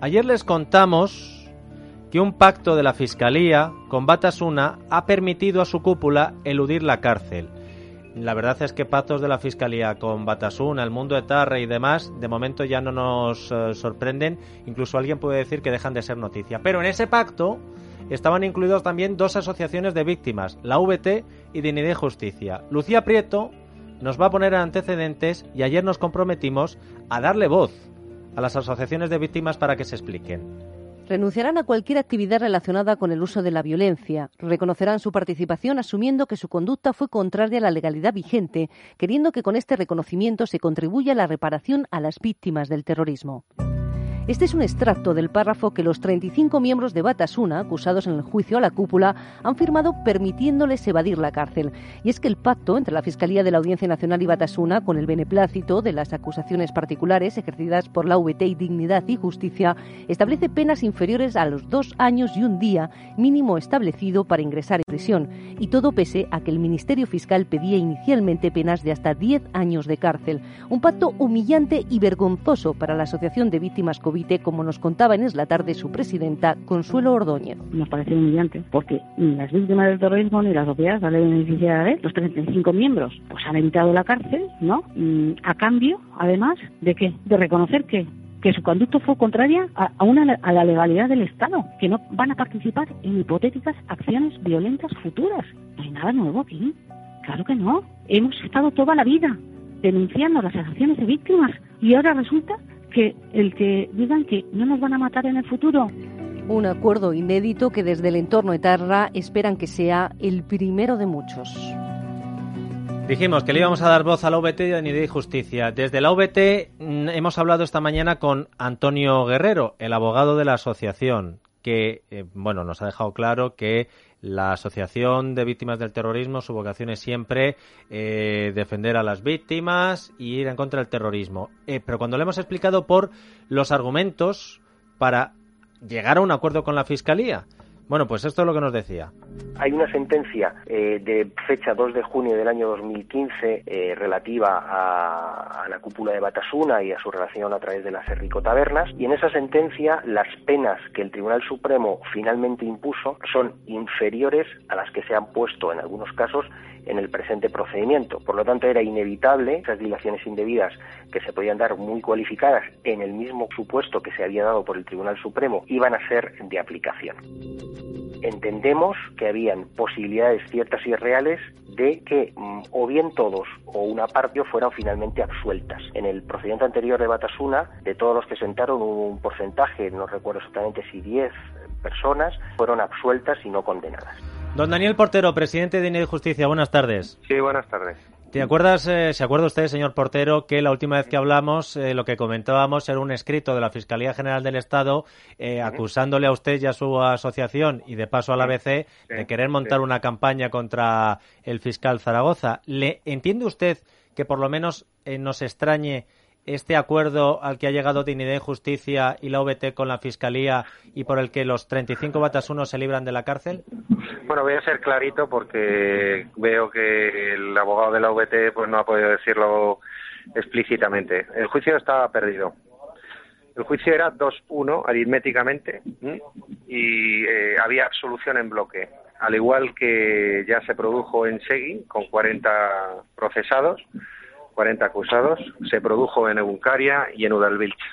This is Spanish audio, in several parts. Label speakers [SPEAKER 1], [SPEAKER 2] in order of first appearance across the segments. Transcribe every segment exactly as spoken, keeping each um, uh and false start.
[SPEAKER 1] Ayer les contamos que un pacto de la Fiscalía con Batasuna ha permitido a su cúpula eludir la cárcel. La verdad es que pactos de la Fiscalía con Batasuna, el mundo etarra y demás, de momento ya no nos eh, sorprenden. Incluso alguien puede decir que dejan de ser noticia. Pero en ese pacto estaban incluidos también dos asociaciones de víctimas, la V T y Dignidad y Justicia. Lucía Prieto nos va a poner antecedentes y ayer nos comprometimos a darle voz a las asociaciones de víctimas para que se expliquen.
[SPEAKER 2] Renunciarán a cualquier actividad relacionada con el uso de la violencia. Reconocerán su participación asumiendo que su conducta fue contraria a la legalidad vigente, queriendo que con este reconocimiento se contribuya a la reparación a las víctimas del terrorismo. Este es un extracto del párrafo que los treinta y cinco miembros de Batasuna, acusados en el juicio a la cúpula, han firmado permitiéndoles evadir la cárcel. Y es que el pacto entre la Fiscalía de la Audiencia Nacional y Batasuna, con el beneplácito de las acusaciones particulares ejercidas por la V T y Dignidad y Justicia, establece penas inferiores a los dos años y un día, mínimo establecido para ingresar en prisión. Y todo pese a que el Ministerio Fiscal pedía inicialmente penas de hasta diez años de cárcel. Un pacto humillante y vergonzoso para la Asociación de Víctimas COVID, como nos contaba en Es la Tarde su presidenta, Consuelo Ordóñez.
[SPEAKER 3] Nos parece humillante, porque ni las víctimas del terrorismo ni la sociedad salen beneficiadas de los treinta y cinco miembros. Pues han evitado la cárcel, ¿no? A cambio, además, ¿de qué? De reconocer que que su conducta fue contraria a, a, una, a la legalidad del Estado, que no van a participar en hipotéticas acciones violentas futuras. No hay nada nuevo aquí. Claro que no. Hemos estado toda la vida denunciando las asociaciones de víctimas y ahora resulta que el que digan que no nos van a matar en el futuro.
[SPEAKER 2] Un acuerdo inédito que desde el entorno etarra esperan que sea el primero de muchos.
[SPEAKER 1] Dijimos que le íbamos a dar voz a la V T de Dignidad y Justicia. Desde la V T hemos hablado esta mañana con Antonio Guerrero, el abogado de la asociación, que eh, bueno, nos ha dejado claro que la Asociación de Víctimas del Terrorismo, su vocación es siempre eh, defender a las víctimas y ir en contra del terrorismo. Eh, pero cuando le hemos explicado por los argumentos para llegar a un acuerdo con la Fiscalía, bueno, pues esto es lo que nos decía.
[SPEAKER 4] Hay una sentencia eh, de fecha dos de junio del año dos mil quince eh, relativa a, a la cúpula de Batasuna y a su relación a través de las Errico Tabernas, y en esa sentencia las penas que el Tribunal Supremo finalmente impuso son inferiores a las que se han puesto en algunos casos en el presente procedimiento. Por lo tanto, era inevitable esas dilaciones indebidas que se podían dar muy cualificadas en el mismo supuesto que se había dado por el Tribunal Supremo iban a ser de aplicación. Entendemos que habían posibilidades ciertas y reales de que mm, o bien todos o una parte fueran finalmente absueltas. En el procedimiento anterior de Batasuna, de todos los que sentaron, hubo un porcentaje, no recuerdo exactamente si diez personas, fueron absueltas y no condenadas.
[SPEAKER 1] Don Daniel Portero, presidente de Dignidad y Justicia, buenas tardes.
[SPEAKER 5] Sí, buenas tardes.
[SPEAKER 1] ¿Te acuerdas, eh, se acuerda usted, señor Portero, que la última vez que hablamos, eh, lo que comentábamos era un escrito de la Fiscalía General del Estado eh, uh-huh. acusándole a usted y a su asociación y de paso a la A B C sí, de querer montar sí. una campaña contra el fiscal Zaragoza? ¿Le entiende usted que por lo menos eh, nos extrañe este acuerdo al que ha llegado Dignidad y Justicia y la V T con la Fiscalía y por el que los treinta y cinco batasunos se libran de la cárcel?
[SPEAKER 5] Bueno, voy a ser clarito porque veo que el abogado de la V T pues no ha podido decirlo explícitamente. El juicio estaba perdido. El juicio era dos uno aritméticamente y eh, había absolución en bloque. Al igual que ya se produjo en Segui con cuarenta procesados, cuarenta acusados, se produjo en Egunkaria y en Udalbiltza.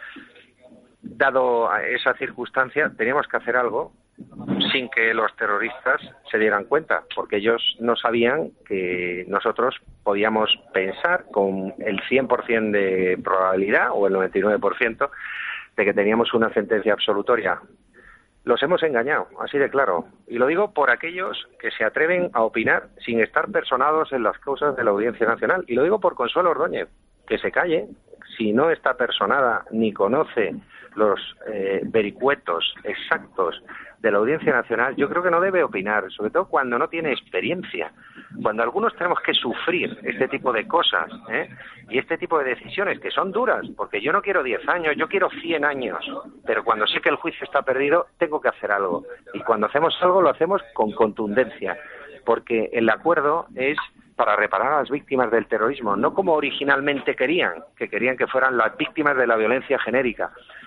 [SPEAKER 5] Dado esa circunstancia, teníamos que hacer algo sin que los terroristas se dieran cuenta, porque ellos no sabían que nosotros podíamos pensar con el cien por ciento de probabilidad, o el noventa y nueve por ciento, de que teníamos una sentencia absolutoria. Los hemos engañado, así de claro. Y lo digo por aquellos que se atreven a opinar sin estar personados en las causas de la Audiencia Nacional. Y lo digo por Consuelo Ordóñez, que se calle. Si no está personada ni conoce los eh, vericuetos exactos de la Audiencia Nacional, yo creo que no debe opinar, sobre todo cuando no tiene experiencia. Cuando algunos tenemos que sufrir este tipo de cosas, ¿eh? y este tipo de decisiones que son duras, porque yo no quiero diez años, yo quiero cien años, pero cuando sé que el juicio está perdido, tengo que hacer algo. Y cuando hacemos algo, lo hacemos con contundencia, porque el acuerdo es para reparar a las víctimas del terrorismo, no como originalmente querían, que querían que fueran las víctimas de la violencia genérica.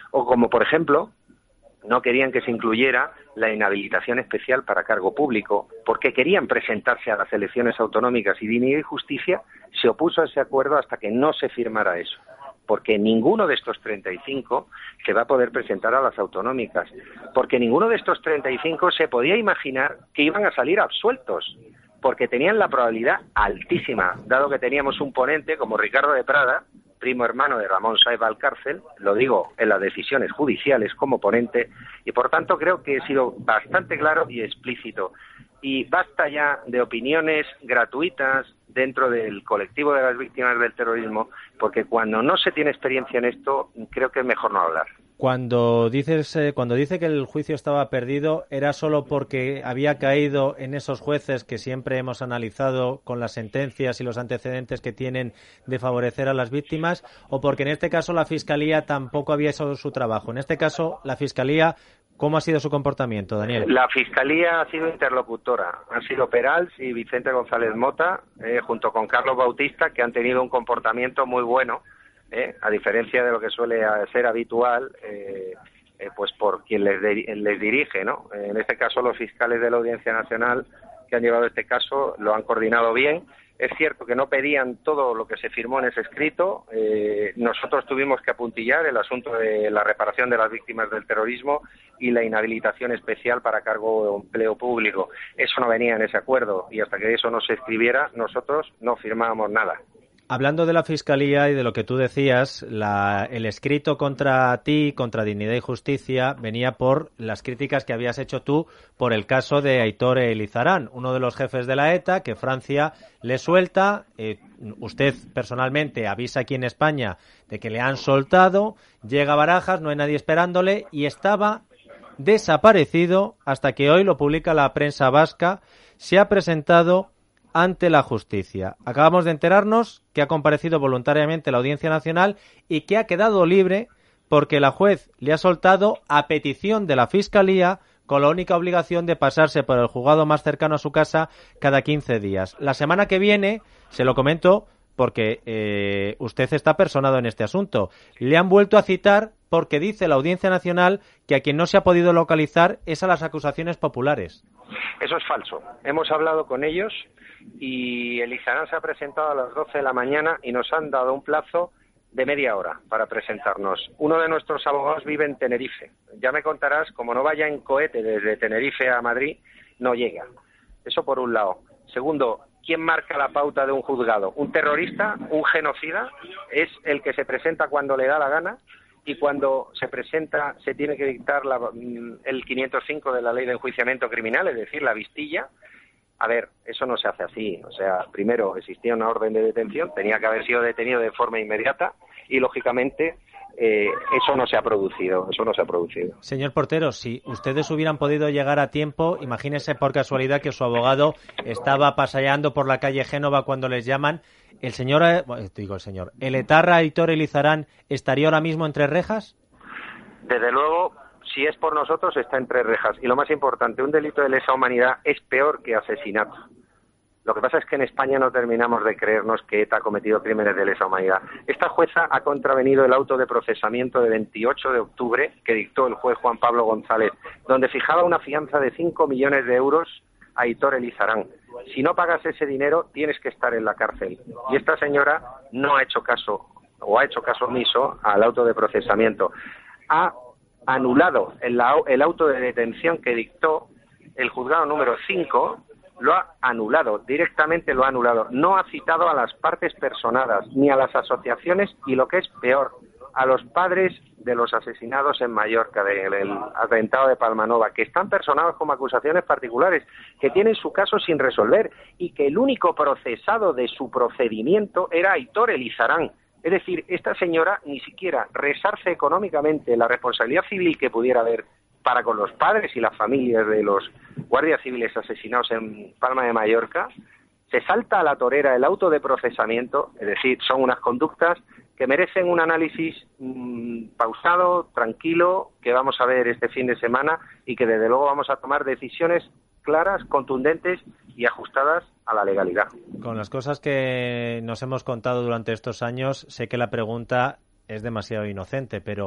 [SPEAKER 5] O como, por ejemplo, no querían que se incluyera la inhabilitación especial para cargo público, porque querían presentarse a las elecciones autonómicas, y Dignidad y Justicia se opuso a ese acuerdo hasta que no se firmara eso, porque ninguno de estos treinta y cinco se va a poder presentar a las autonómicas, porque ninguno de estos treinta y cinco se podía imaginar que iban a salir absueltos, porque tenían la probabilidad altísima, dado que teníamos un ponente como Ricardo de Prada, primo hermano de Ramón Sáez Valcárcel, lo digo en las decisiones judiciales como ponente, y por tanto creo que he sido bastante claro y explícito. Y basta ya de opiniones gratuitas dentro del colectivo de las víctimas del terrorismo, porque cuando no se tiene experiencia en esto, creo que es mejor no hablar.
[SPEAKER 1] Cuando dices, eh, cuando dice que el juicio estaba perdido, ¿era solo porque había caído en esos jueces que siempre hemos analizado con las sentencias y los antecedentes que tienen de favorecer a las víctimas, o porque en este caso la Fiscalía tampoco había hecho su trabajo? En este caso, la Fiscalía, ¿cómo ha sido su comportamiento, Daniel? La Fiscalía ha sido interlocutora. Han sido Perals y Vicente González Mota, eh, junto con Carlos Bautista, que han tenido un comportamiento muy bueno, eh, a diferencia de lo que suele ser habitual, eh, eh, pues por quien les, de, les dirige, ¿no? En este caso, los fiscales de la Audiencia Nacional que han llevado este caso lo han coordinado bien. Es cierto que no pedían todo lo que se firmó en ese escrito. Eh, nosotros tuvimos que apuntillar el asunto de la reparación de las víctimas del terrorismo y la inhabilitación especial para cargo de empleo público. Eso no venía en ese acuerdo, y hasta que eso no se escribiera, nosotros no firmábamos nada. Hablando de la Fiscalía y de lo que tú decías, la, el escrito contra ti, contra Dignidad y Justicia, venía por las críticas que habías hecho tú por el caso de Aitor Elizarán, uno de los jefes de la ETA, que Francia le suelta. Eh, usted personalmente avisa aquí en España de que le han soltado, llega a Barajas, no hay nadie esperándole, y estaba desaparecido hasta que hoy lo publica la prensa vasca. Se ha presentado ante la justicia. Acabamos de enterarnos que ha comparecido voluntariamente a la Audiencia Nacional y que ha quedado libre porque la juez le ha soltado a petición de la Fiscalía, con la única obligación de pasarse por el juzgado más cercano a su casa cada quince días. La semana que viene, se lo comento porque eh, usted está personado en este asunto, le han vuelto a citar porque dice la Audiencia Nacional que a quien no se ha podido localizar es a las acusaciones populares. Eso es falso. Hemos hablado con ellos y Elizarán se ha presentado a las doce de la mañana y nos han dado un plazo de media hora para presentarnos. Uno de nuestros abogados vive en Tenerife. Ya me contarás, como no vaya en cohete desde Tenerife a Madrid, no llega. Eso por un lado. Segundo, ¿quién marca la pauta de un juzgado? ¿Un terrorista? ¿Un genocida? Es el que se presenta cuando le da la gana, y cuando se presenta se tiene que dictar la, el quinientos cinco de la Ley de Enjuiciamiento Criminal, es decir, la vistilla. A ver, eso no se hace así. O sea, primero existía una orden de detención, tenía que haber sido detenido de forma inmediata y, lógicamente, eh, eso no se ha producido. Eso no se ha producido. Señor Portero, si ustedes hubieran podido llegar a tiempo, imagínese por casualidad que su abogado estaba paseando por la calle Génova cuando les llaman. El señor, eh, digo el señor, ¿el etarra Aitor Elizarán estaría ahora mismo entre rejas? Desde luego, si es por nosotros, está entre rejas. Y lo más importante, un delito de lesa humanidad es peor que asesinato. Lo que pasa es que en España no terminamos de creernos que ETA ha cometido crímenes de lesa humanidad. Esta jueza ha contravenido el auto de procesamiento de veintiocho de octubre que dictó el juez Juan Pablo González, donde fijaba una fianza de cinco millones de euros a Aitor Elizarán. Si no pagas ese dinero, tienes que estar en la cárcel. Y esta señora no ha hecho caso, o ha hecho caso omiso al auto de procesamiento. Ha anulado el, el auto de detención que dictó el juzgado número cinco, lo ha anulado, directamente lo ha anulado. No ha citado a las partes personadas, ni a las asociaciones, y lo que es peor, a los padres de los asesinados en Mallorca, del el atentado de Palmanova, que están personados como acusaciones particulares, que tienen su caso sin resolver, y que el único procesado de su procedimiento era Aitor Elizarán. Es decir, esta señora ni siquiera resarce económicamente la responsabilidad civil que pudiera haber para con los padres y las familias de los guardias civiles asesinados en Palma de Mallorca, se salta a la torera el auto de procesamiento. Es decir, son unas conductas que merecen un análisis mmm, pausado, tranquilo, que vamos a ver este fin de semana y que desde luego vamos a tomar decisiones claras, contundentes y ajustadas a la legalidad. Con las cosas que nos hemos contado durante estos años, sé que la pregunta es demasiado inocente, pero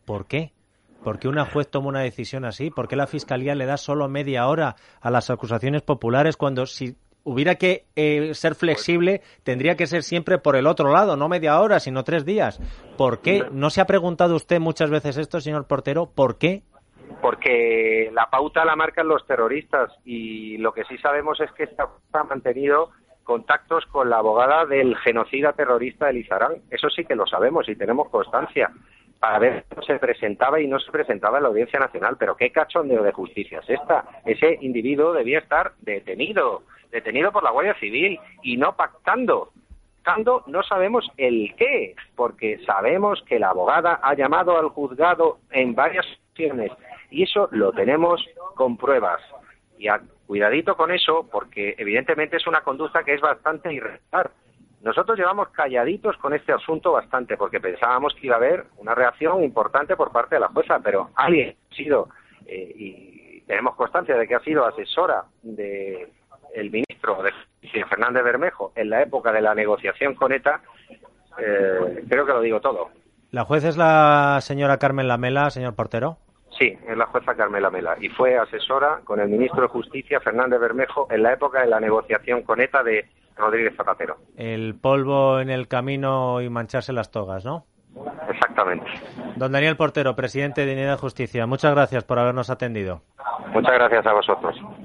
[SPEAKER 1] ¿Por qué? ¿Por qué una juez toma una decisión así? ¿Por qué la Fiscalía le da solo media hora a las acusaciones populares cuando si hubiera que eh, ser flexible tendría que ser siempre por el otro lado, no media hora, sino tres días? ¿Por qué? ¿No se ha preguntado usted muchas veces esto, señor Portero? ¿Por qué?
[SPEAKER 5] Porque la pauta la marcan los terroristas y lo que sí sabemos es que esta ha mantenido contactos con la abogada del genocida terrorista Elizarán. Eso sí que lo sabemos y tenemos constancia, para ver cómo se presentaba y no se presentaba en la Audiencia Nacional. Pero qué cachondeo de justicia es esta. Ese individuo debía estar detenido, detenido por la Guardia Civil y no pactando. Pactando no sabemos el qué, porque sabemos que la abogada ha llamado al juzgado en varias ocasiones y eso lo tenemos con pruebas. Y a, cuidadito con eso, porque evidentemente es una conducta que es bastante irregular. Nosotros llevamos calladitos con este asunto bastante, porque pensábamos que iba a haber una reacción importante por parte de la jueza, pero alguien ha sido, eh, y tenemos constancia de que ha sido asesora de el ministro de Justicia, Fernández Bermejo, en la época de la negociación con ETA, eh, creo que lo digo todo.
[SPEAKER 1] ¿La juez es la señora Carmen Lamela, señor Portero?
[SPEAKER 5] Sí, es la jueza Carmen Lamela, y fue asesora con el ministro de Justicia, Fernández Bermejo, en la época de la negociación con ETA de Rodríguez Zapatero.
[SPEAKER 1] El polvo en el camino y mancharse las togas, ¿no?
[SPEAKER 5] Exactamente.
[SPEAKER 1] Don Daniel Portero, presidente de Dignidad y Justicia, muchas gracias por habernos atendido.
[SPEAKER 5] Muchas gracias a vosotros.